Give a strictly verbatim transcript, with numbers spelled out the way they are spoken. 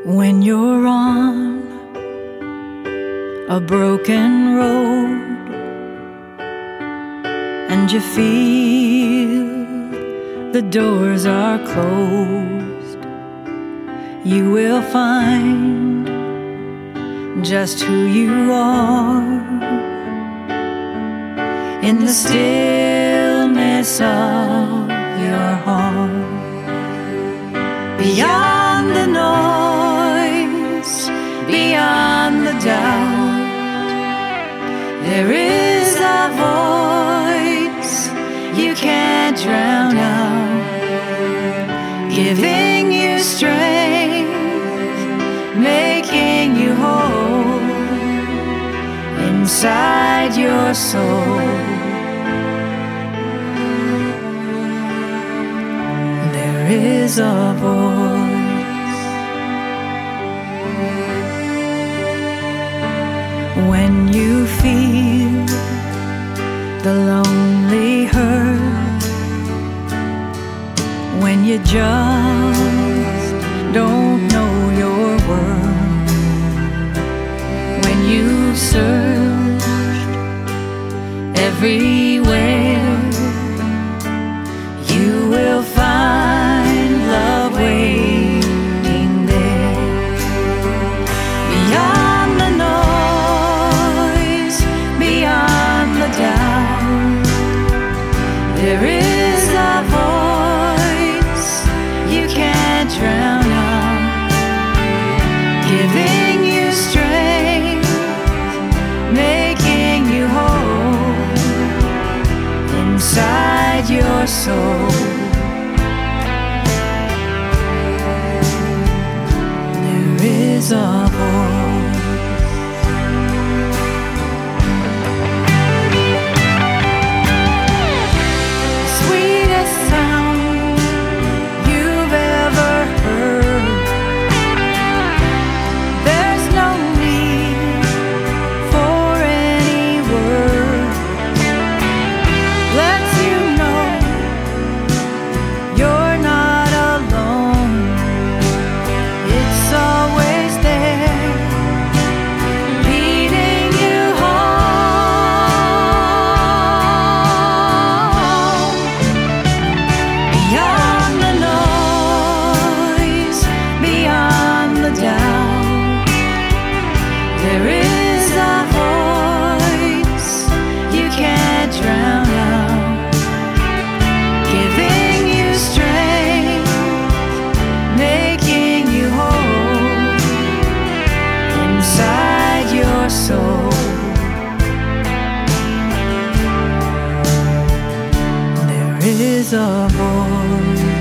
When you're on a broken road and you feel the doors are closed, you will find just who you are in the stillness of your heart. Beyond the noise, beyond the doubt, there is a voice you can't drown out, giving you strength, making you whole inside your soul. There is a voice. When you feel the lonely hurt, when you just don't know your worth, when you've searched everywhere, you will find love waiting there. Beyond the noise, beyond the doubt, there is a voice you can't drown out, giving you strength, making you whole inside your soul. There is a voice. Sweetest sound you've ever heard. There's no need for any word. Lets you know you're not alone. It's always there, leading you home. Beyond the noise, beyond the doubt, there is a voice you can't drown out, giving you strength, making you whole inside your soul. There is a voice.